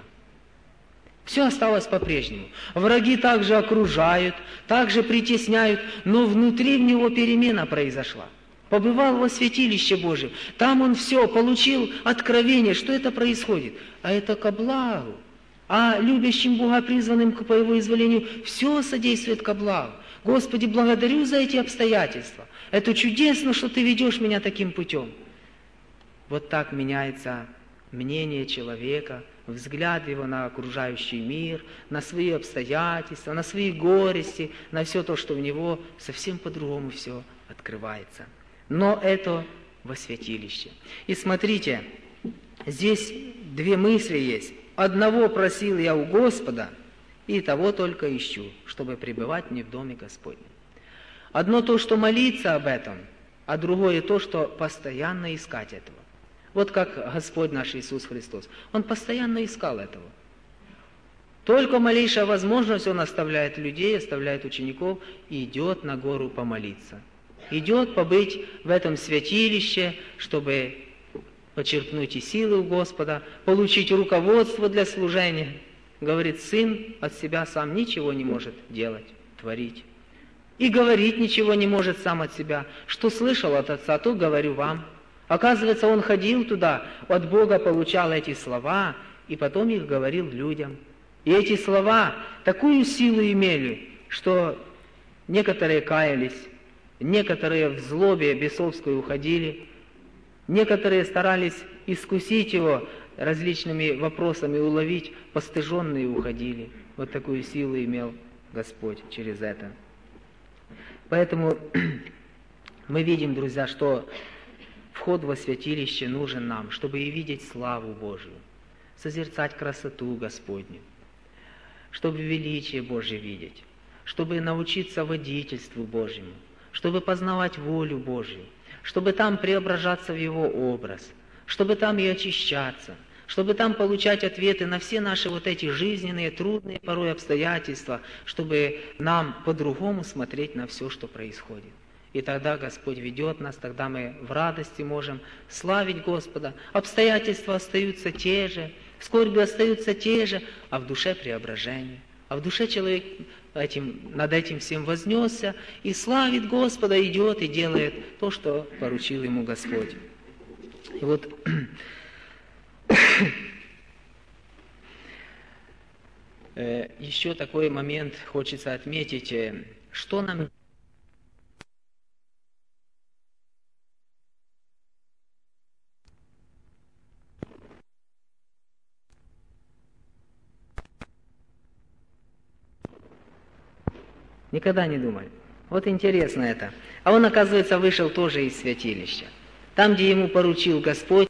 Все осталось по-прежнему. Враги также окружают, также притесняют, но внутри в него перемена произошла. Побывал во святилище Божьем, там он все получил откровение, что это происходит. А это ко благу. А любящим Бога, призванным по Его изволению, все содействует ко благу. Господи, благодарю за эти обстоятельства. Это чудесно, что Ты ведешь меня таким путем. Вот так меняется мнение человека, взгляд его на окружающий мир, на свои обстоятельства, на свои горести, на все то, что в него, совсем по-другому все открывается. Но это во святилище. И смотрите, здесь две мысли есть. Одного просил я у Господа, и того только ищу, чтобы пребывать мне в доме Господнем. Одно то, что молиться об этом, а другое то, что постоянно искать этого. Вот как Господь наш Иисус Христос. Он постоянно искал этого. Только малейшая возможность Он оставляет людей, оставляет учеников и идет на гору помолиться. Идет побыть в этом святилище, чтобы почерпнуть и силы у Господа, получить руководство для служения. Говорит, Сын от себя сам ничего не может делать, творить. И говорить ничего не может сам от себя. Что слышал от Отца, то говорю вам. Оказывается, Он ходил туда, от Бога получал эти слова, и потом их говорил людям. И эти слова такую силу имели, что некоторые каялись, некоторые в злобе бесовской уходили, некоторые старались искусить Его различными вопросами, уловить, постыженные уходили. Вот такую силу имел Господь через это. Поэтому мы видим, друзья, что вход во святилище нужен нам, чтобы и видеть славу Божию, созерцать красоту Господню, чтобы величие Божие видеть, чтобы научиться водительству Божьему, чтобы познавать волю Божью, чтобы там преображаться в Его образ, чтобы там и очищаться, чтобы там получать ответы на все наши вот эти жизненные, трудные порой обстоятельства, чтобы нам по-другому смотреть на все, что происходит. И тогда Господь ведет нас, тогда мы в радости можем славить Господа. Обстоятельства остаются те же, скорби остаются те же, а в душе преображение. А в душе человек над этим всем вознесся и славит Господа, идет и делает то, что поручил ему Господь. И вот еще такой момент хочется отметить, что нам никогда не думали. Вот интересно это. А он, оказывается, вышел тоже из святилища. Там, где ему поручил Господь.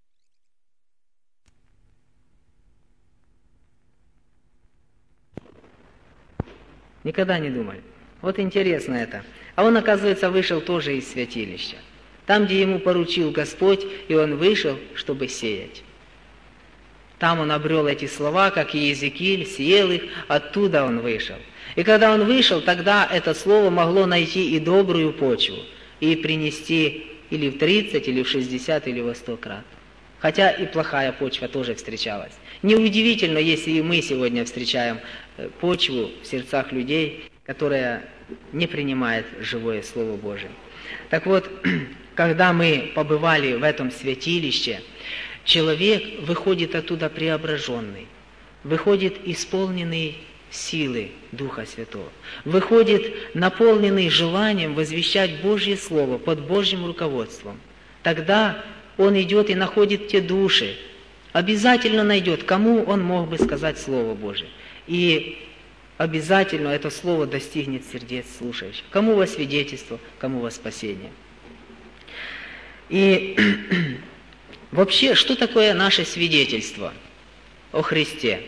Никогда не думали. Вот интересно это. А он, оказывается, вышел тоже из святилища. Там, где ему поручил Господь, и он вышел, чтобы сеять. Там он обрел эти слова, как и Иезекииль, съел их, оттуда он вышел. И когда он вышел, тогда это слово могло найти и добрую почву, и принести или в 30, или в 60, или во 100 крат. Хотя и плохая почва тоже встречалась. Неудивительно, если и мы сегодня встречаем почву в сердцах людей, которая не принимает живое Слово Божие. Так вот, когда мы побывали в этом святилище, человек выходит оттуда преображенный, выходит исполненный силы Духа Святого, выходит наполненный желанием возвещать Божье Слово под Божьим руководством. Тогда он идет и находит те души, обязательно найдет, кому он мог бы сказать Слово Божие. И обязательно это Слово достигнет сердец слушающих. Кому во свидетельство, кому во спасение. И вообще, что такое наше свидетельство о Христе?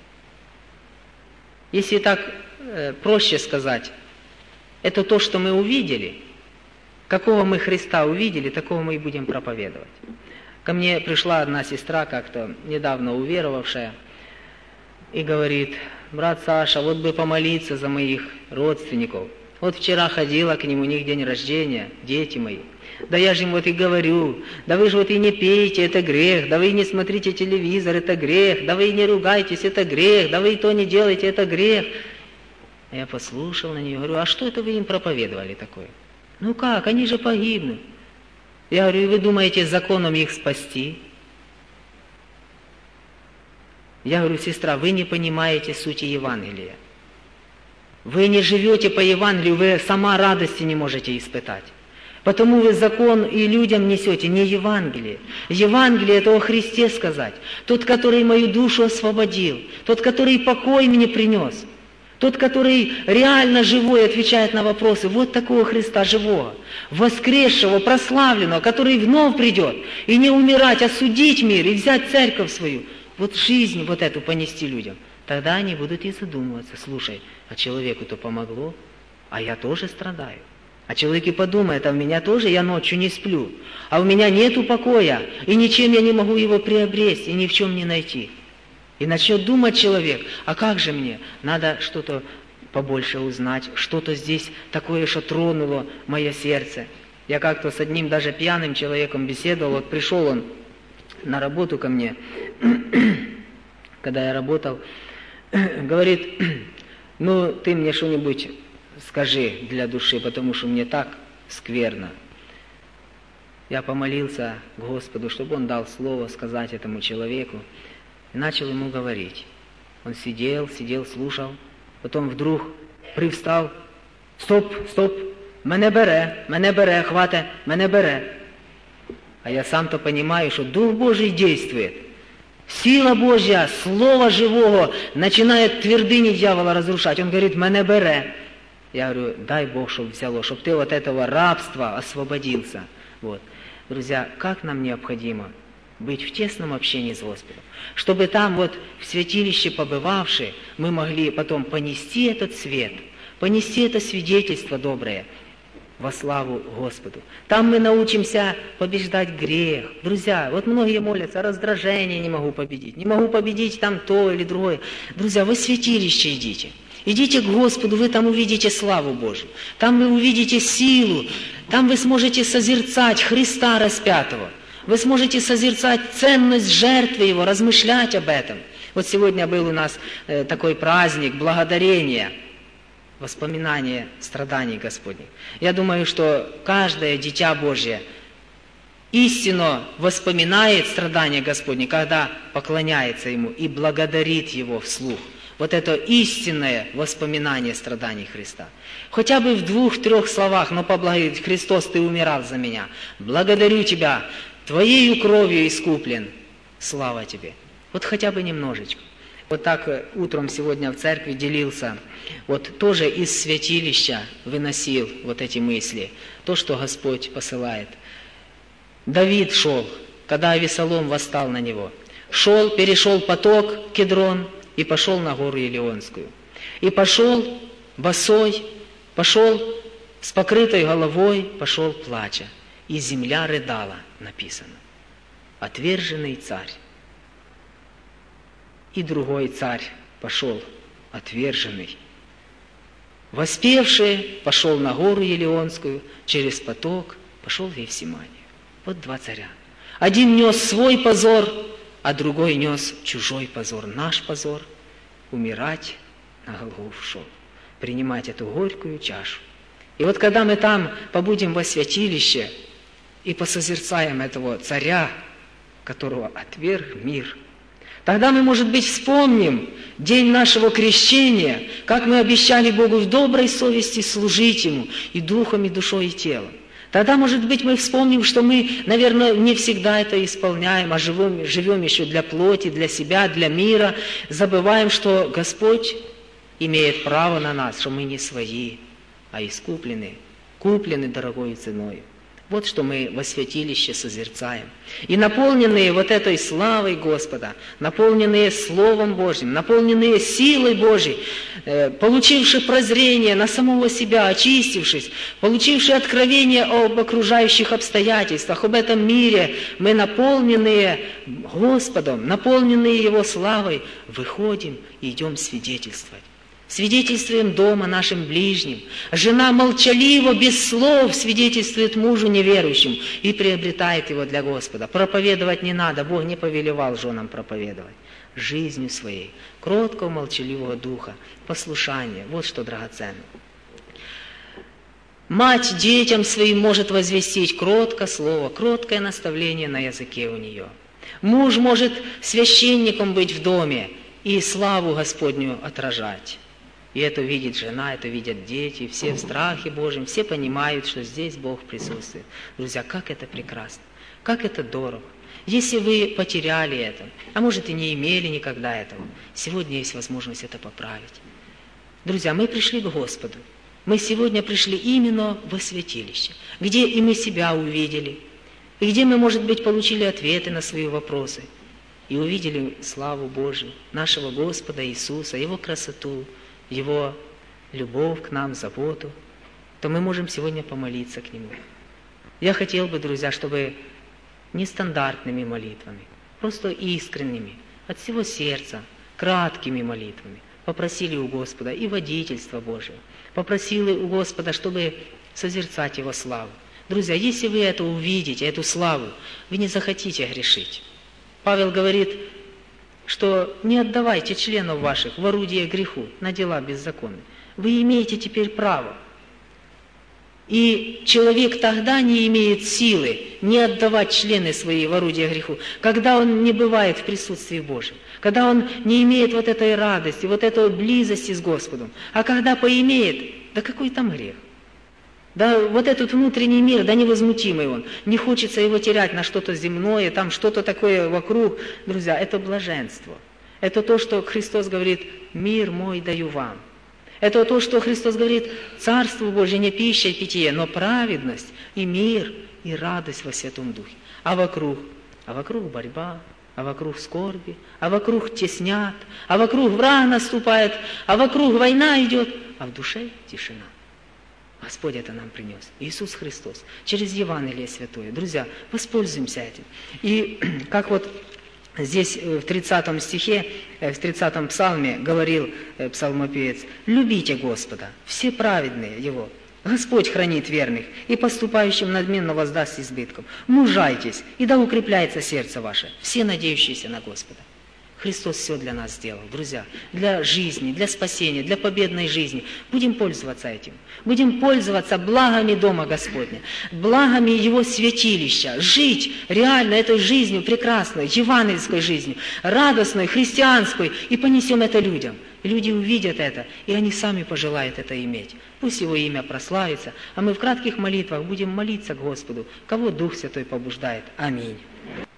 Если так проще сказать, это то, что мы увидели. Какого мы Христа увидели, такого мы и будем проповедовать. Ко мне пришла одна сестра, как-то недавно уверовавшая, и говорит: брат Саша, вот бы помолиться за моих родственников. Вот вчера ходила к ним, у них день рождения, дети мои. Да я же им вот и говорю, да вы же вот и не пейте, это грех, да вы и не смотрите телевизор, это грех, да вы и не ругайтесь, это грех, да вы и то не делаете, это грех. Я послушал на нее, говорю: а что это вы им проповедовали такое? Ну как, они же погибнут. Я говорю: и вы думаете законом их спасти? Я говорю: сестра, вы не понимаете сути Евангелия. Вы не живете по Евангелию, вы сама радости не можете испытать. Потому вы закон и людям несете не Евангелие. Евангелие – это о Христе сказать. Тот, который мою душу освободил, тот, который покой мне принес, тот, который реально живой отвечает на вопросы. Вот такого Христа живого, воскресшего, прославленного, который вновь придет. И не умирать, а судить мир, и взять церковь свою. Вот жизнь вот эту понести людям. Тогда они будут и задумываться. Слушай, а человеку-то помогло, а я тоже страдаю. А человек и подумает, а у меня тоже, я ночью не сплю, а у меня нету покоя, и ничем я не могу его приобрести, и ни в чем не найти. И начнет думать человек, а как же мне? Надо что-то побольше узнать, что-то здесь такое, что тронуло мое сердце. Я как-то с одним даже пьяным человеком беседовал, вот пришел он на работу ко мне, когда я работал, говорит, ну ты мне что-нибудь скажи для души, потому что мне так скверно. Я помолился Господу, чтобы Он дал слово сказать этому человеку, и начал ему говорить. Он сидел, слушал, потом вдруг привстал. Стоп, мене бере, хватит, мене бере. А я сам-то понимаю, что Дух Божий действует. Сила Божья, Слово Живого начинает твердыни дьявола разрушать. Он говорит, мене бере. Я говорю, дай Бог, чтобы взяло, чтобы ты от этого рабства освободился. Вот. Друзья, как нам необходимо быть в тесном общении с Господом, чтобы там вот в святилище побывавшие, мы могли потом понести этот свет, понести это свидетельство доброе во славу Господу. Там мы научимся побеждать грех. Друзья, вот многие молятся, раздражение не могу победить там то или другое. Друзья, вы в святилище идите. Идите к Господу, вы там увидите славу Божию. Там вы увидите силу. Там вы сможете созерцать Христа распятого. Вы сможете созерцать ценность жертвы Его, размышлять об этом. Вот сегодня был у нас такой праздник благодарения, воспоминания страданий Господних. Я думаю, что каждое дитя Божье истинно воспоминает страдания Господни, когда поклоняется Ему и благодарит Его вслух. Вот это истинное воспоминание страданий Христа. Хотя бы в 2-3 словах, но поблагодарить: Христос, Ты умирал за меня. Благодарю Тебя, Твоею кровью искуплен. Слава Тебе. Вот хотя бы немножечко. Вот так утром сегодня в церкви делился. Вот тоже из святилища выносил вот эти мысли. То, что Господь посылает. Давид шел, когда Авесолом восстал на него. Шел, перешел поток Кедрон, и пошел на гору Елеонскую. И пошел босой, пошел с покрытой головой, пошел плача. И земля рыдала, написано. Отверженный царь. И другой царь пошел, отверженный. Воспевший пошел на гору Елеонскую, через поток пошел в Евсиманию. Вот 2 царя. Один нес свой позор, а другой нес чужой позор, наш позор, умирать на Голгофу шел, принимать эту горькую чашу. И вот когда мы там побудем во святилище и посозерцаем этого царя, которого отверг мир, тогда мы, может быть, вспомним день нашего крещения, как мы обещали Богу в доброй совести служить Ему и духом, и душой, и телом. Тогда, может быть, мы вспомним, что мы, наверное, не всегда это исполняем, а живем еще для плоти, для себя, для мира. Забываем, что Господь имеет право на нас, что мы не свои, а искуплены, куплены дорогой ценой. Вот что мы во святилище созерцаем. И наполненные вот этой славой Господа, наполненные Словом Божьим, наполненные силой Божьей, получившие прозрение на самого себя, очистившись, получившие откровение об окружающих обстоятельствах, об этом мире, мы, наполненные Господом, наполненные Его славой, выходим и идем свидетельствовать. Свидетельствуем дома нашим ближним. Жена молчаливо, без слов свидетельствует мужу неверующему и приобретает его для Господа. Проповедовать не надо, Бог не повелевал женам проповедовать. Жизнью своей, кроткого, молчаливого духа, послушания. Вот что драгоценно. Мать детям своим может возвестить кротко слово, кроткое наставление на языке у нее. Муж может священником быть в доме и славу Господню отражать. И это видит жена, это видят дети, все в страхе Божьем, все понимают, что здесь Бог присутствует. Друзья, как это прекрасно, как это дорого. Если вы потеряли это, а может и не имели никогда этого, сегодня есть возможность это поправить. Друзья, мы пришли к Господу. Мы сегодня пришли именно во святилище, где и мы себя увидели, и где мы, может быть, получили ответы на свои вопросы, и увидели славу Божию, нашего Господа Иисуса, Его красоту, Его любовь к нам, заботу, то мы можем сегодня помолиться к Нему. Я хотел бы, друзья, чтобы нестандартными молитвами, просто искренними, от всего сердца, краткими молитвами попросили у Господа и водительства Божьего, попросили у Господа, чтобы созерцать Его славу. Друзья, если вы это увидите, эту славу, вы не захотите грешить. Павел говорит, что не отдавайте членов ваших в орудие греху, на дела беззаконные. Вы имеете теперь право. И человек тогда не имеет силы не отдавать члены свои в орудие греху, когда он не бывает в присутствии Божьем, когда он не имеет вот этой радости, вот этой близости с Господом. А когда поимеет, да какой там грех? Да вот этот внутренний мир, да невозмутимый он, не хочется его терять на что-то земное, там что-то такое вокруг. Друзья, это блаженство. Это то, что Христос говорит, мир мой даю вам. Это то, что Христос говорит, Царство Божие не пища и питье, но праведность и мир и радость во Святом Духе. А вокруг борьба, а вокруг скорби, а вокруг теснят, а вокруг враг наступает, а вокруг война идет, а в душе тишина. Господь это нам принес, Иисус Христос, через Евангелие Святое. Друзья, воспользуемся этим. И как вот здесь в 30 стихе, в 30 псалме говорил псалмопевец, «Любите Господа, все праведные Его, Господь хранит верных, и поступающим надменно воздаст избытком. Мужайтесь, и да укрепляется сердце ваше, все надеющиеся на Господа». Христос все для нас сделал, друзья, для жизни, для спасения, для победной жизни. Будем пользоваться этим. Будем пользоваться благами Дома Господня, благами Его святилища, жить реально этой жизнью прекрасной, евангельской жизнью, радостной, христианской, и понесем это людям. Люди увидят это, и они сами пожелают это иметь. Пусть Его имя прославится, а мы в кратких молитвах будем молиться к Господу, кого Дух Святой побуждает. Аминь.